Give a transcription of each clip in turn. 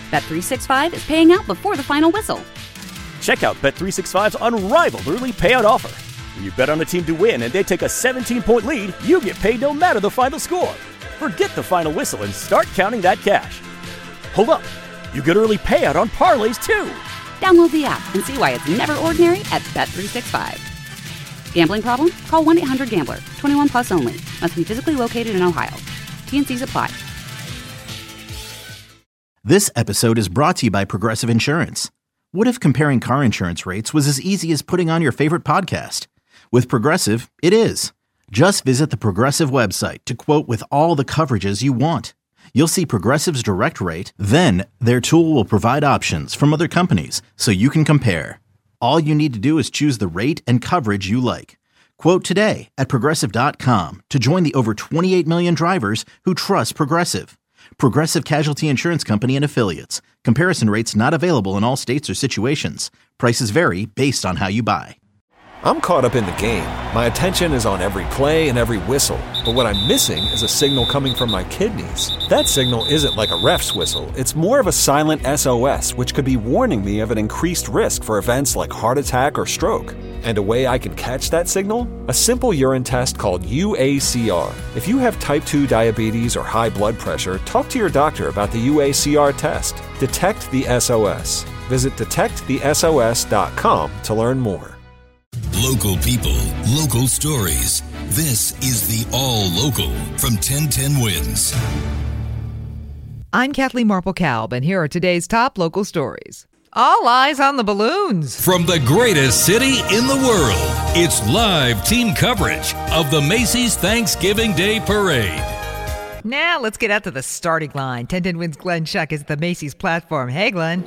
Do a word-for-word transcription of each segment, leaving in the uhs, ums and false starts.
Bet three sixty-five is paying out before the final whistle. Check out Bet three sixty-five's unrivaled early payout offer. When you bet on a team to win and they take a seventeen-point lead, you get paid no matter the final score. Forget the final whistle and start counting that cash. Hold up. You get early payout on parlays, too. Download the app and see why it's never ordinary at Bet three sixty-five. Gambling problem? Call one eight hundred gambler. twenty-one plus only. Must be physically located in Ohio. T N Cs apply. This episode is brought to you by Progressive Insurance. What if comparing car insurance rates was as easy as putting on your favorite podcast? With Progressive, it is. Just visit the Progressive website to quote with all the coverages you want. You'll see Progressive's direct rate, then their tool will provide options from other companies so you can compare. All you need to do is choose the rate and coverage you like. Quote today at Progressive dot com to join the over twenty-eight million drivers who trust Progressive. Progressive Casualty Insurance Company and Affiliates. Comparison rates not available in all states or situations. Prices vary based on how you buy. I'm caught up in the game. My attention is on every play and every whistle. But what I'm missing is a signal coming from my kidneys. That signal isn't like a ref's whistle. It's more of a silent S O S, which could be warning me of an increased risk for events like heart attack or stroke. And a way I can catch that signal? A simple urine test called U A C R. If you have type two diabetes or high blood pressure, talk to your doctor about the U A C R test. Detect the S O S. Visit detect the S O S dot com to learn more. Local people, local stories. This is the All Local from ten ten Wins. I'm Kathleen Marple-Kalb, and here are today's top local stories. All eyes on the balloons. From the greatest city in the world, it's live team coverage of the Macy's Thanksgiving Day Parade. Now let's get out to the starting line. ten ten Wins Glenn Schuck is at the Macy's platform. Hey, Glenn.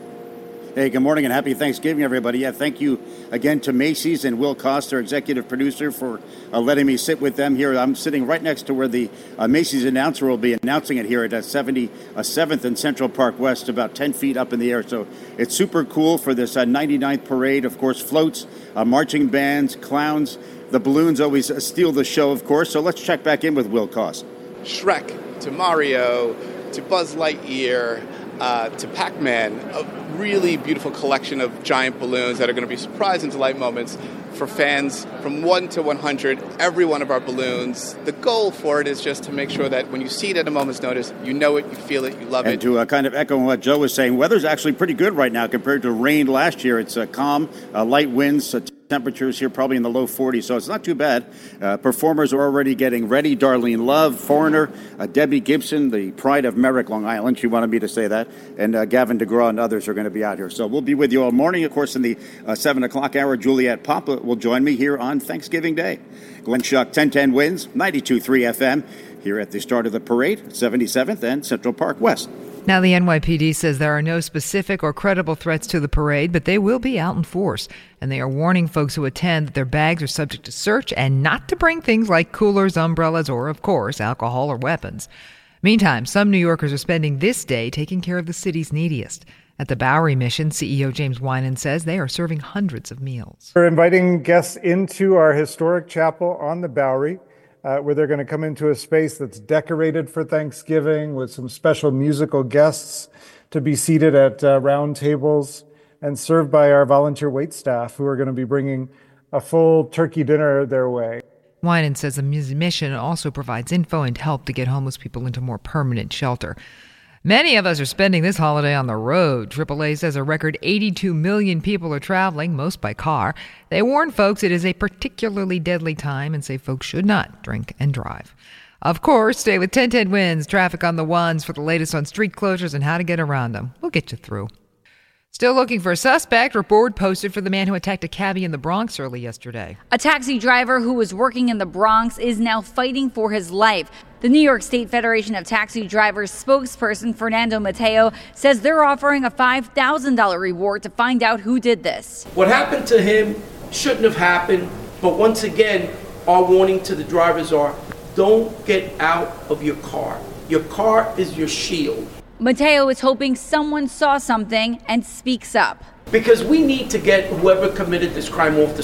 Hey, good morning and happy Thanksgiving, everybody. Yeah, thank you again to Macy's and Will Cost, our executive producer, for uh, letting me sit with them here. I'm sitting right next to where the uh, Macy's announcer will be announcing it here at uh, seventy-seventh and Central Park West, about ten feet up in the air. So it's super cool for this uh, ninety-ninth parade. Of course, floats, uh, marching bands, clowns. The balloons always uh, steal the show, of course. So let's check back in with Will Cost. Shrek to Mario to Buzz Lightyear uh, to Pac-Man. A really beautiful collection of giant balloons that are going to be surprise and delight moments for fans from one to one hundred. Every one of our balloons. The goal for it is just to make sure that when you see it at a moment's notice, you know it, you feel it, you love and it. And to uh, kind of echo what Joe was saying, weather's actually pretty good right now compared to rain last year. It's uh, calm, uh, light winds, uh, temperatures here probably in the low forties, so it's not too bad. Uh, performers are already getting ready. Darlene Love, Foreigner, uh, Debbie Gibson, the pride of Merrick, Long Island. She wanted me to say that. And uh, Gavin DeGraw and others are going to be out here. So we'll be with you all morning. Of course, in the uh, seven o'clock hour, Juliet Papa will join me here on Thanksgiving Day. Glenn Schuck, ten ten Wins, ninety-two point three F M, here at the start of the parade, seventy-seventh and Central Park West. Now, the N Y P D says there are no specific or credible threats to the parade, but they will be out in force. And they are warning folks who attend that their bags are subject to search and not to bring things like coolers, umbrellas, or, of course, alcohol or weapons. Meantime, some New Yorkers are spending this day taking care of the city's neediest. At the Bowery Mission, C E O James Winan says they are serving hundreds of meals. We're inviting guests into our historic chapel on the Bowery, Uh, where they're going to come into a space that's decorated for Thanksgiving with some special musical guests to be seated at uh, round tables and served by our volunteer wait staff who are going to be bringing a full turkey dinner their way. Winan says the mission also provides info and help to get homeless people into more permanent shelter. Many of us are spending this holiday on the road. triple A says a record eighty-two million people are traveling, most by car. They warn folks it is a particularly deadly time and say folks should not drink and drive. Of course, stay with ten ten Wins, traffic on the ones for the latest on street closures and how to get around them. We'll get you through. Still looking for a suspect. Report posted for the man who attacked a cabbie in the Bronx early yesterday. A taxi driver who was working in the Bronx is now fighting for his life. The New York State Federation of Taxi Drivers spokesperson Fernando Mateo says they're offering a five thousand dollars reward to find out who did this. What happened to him shouldn't have happened, but once again, our warning to the drivers are, don't get out of your car. Your car is your shield. Mateo is hoping someone saw something and speaks up. Because we need to get whoever committed this crime off the street.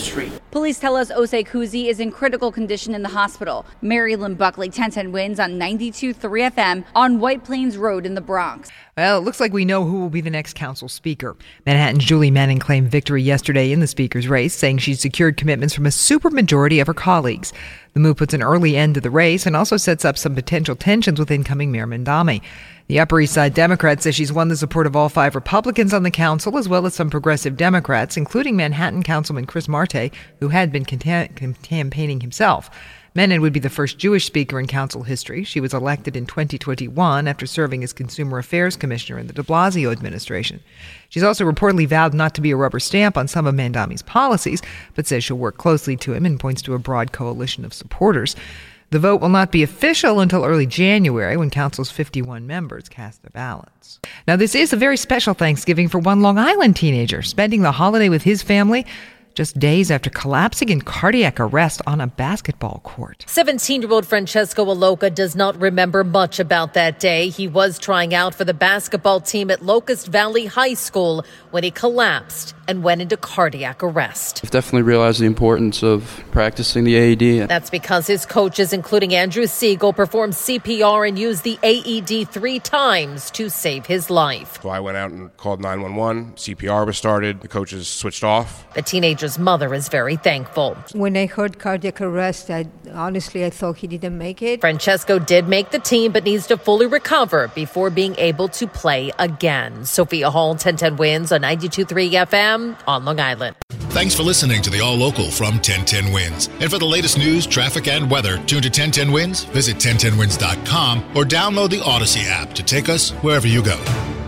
Police tell us Osei Kuzi is in critical condition in the hospital. Marilyn Buckley, ten ten Wins on ninety-two point three F M on White Plains Road in the Bronx. Well, it looks like we know who will be the next council speaker. Manhattan's Julie Manning claimed victory yesterday in the speaker's race, saying she secured commitments from a supermajority of her colleagues. The move puts an early end to the race and also sets up some potential tensions with incoming Mayor Mamdani. The Upper East Side Democrat says she's won the support of all five Republicans on the council, as well as some progressive Democrats, including Manhattan Councilman Chris Marte, who had been cont- campaigning himself. Menon would be the first Jewish speaker in council history. She was elected in twenty twenty-one after serving as Consumer Affairs Commissioner in the de Blasio administration. She's also reportedly vowed not to be a rubber stamp on some of Mamdani's policies, but says she'll work closely to him and points to a broad coalition of supporters. The vote will not be official until early January, when council's fifty-one members cast their ballots. Now, this is a very special Thanksgiving for one Long Island teenager, spending the holiday with his family just days after collapsing in cardiac arrest on a basketball court. seventeen-year-old Francesco Aloca does not remember much about that day. He was trying out for the basketball team at Locust Valley High School when he collapsed and went into cardiac arrest. I've definitely realized the importance of practicing the A E D. That's because his coaches, including Andrew Siegel, performed C P R and used the A E D three times to save his life. So I went out and called nine one one. C P R was started. The coaches switched off. The teenager's mother is very thankful. When I heard cardiac arrest, I, honestly, I thought he didn't make it. Francesco did make the team, but needs to fully recover before being able to play again. Sophia Hall, ten ten Wins on ninety-two point three F M on Long Island. Thanks for listening to the All Local from ten ten Wins. And for the latest news, traffic, and weather, tune to ten ten Wins, visit ten ten wins dot com, or download the Odyssey app to take us wherever you go.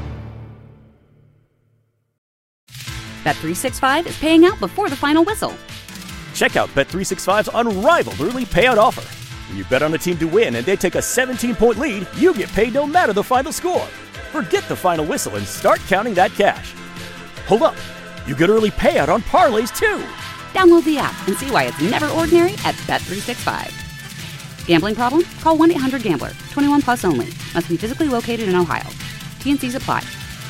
Bet three sixty-five is paying out before the final whistle. Check out Bet three sixty-five's unrivaled early payout offer. When you bet on a team to win and they take a seventeen-point lead, you get paid no matter the final score. Forget the final whistle and start counting that cash. Hold up. You get early payout on parlays, too. Download the app and see why it's never ordinary at Bet three sixty-five. Gambling problem? Call one eight hundred gambler. twenty-one plus only. Must be physically located in Ohio. T N Cs apply.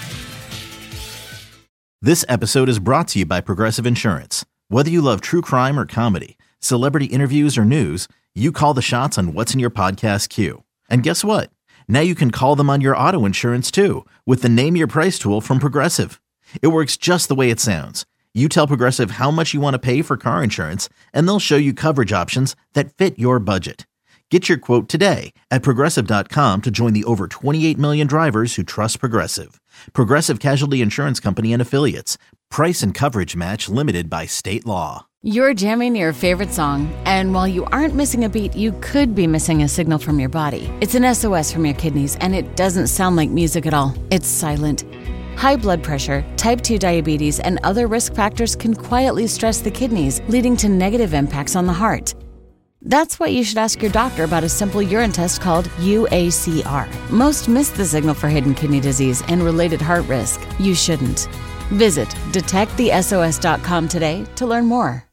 This episode is brought to you by Progressive Insurance. Whether you love true crime or comedy, celebrity interviews or news, you call the shots on what's in your podcast queue. And guess what? Now you can call them on your auto insurance, too, with the Name Your Price tool from Progressive. It works just the way it sounds. You tell Progressive how much you want to pay for car insurance, and they'll show you coverage options that fit your budget. Get your quote today at Progressive dot com to join the over twenty-eight million drivers who trust Progressive. Progressive Casualty Insurance Company and Affiliates. Price and coverage match limited by state law. You're jamming your favorite song, and while you aren't missing a beat, you could be missing a signal from your body. It's an S O S from your kidneys, and it doesn't sound like music at all. It's silent. High blood pressure, type two diabetes, and other risk factors can quietly stress the kidneys, leading to negative impacts on the heart. That's why you should ask your doctor about a simple urine test called U A C R. Most miss the signal for hidden kidney disease and related heart risk. You shouldn't. Visit detect the S O S dot com today to learn more.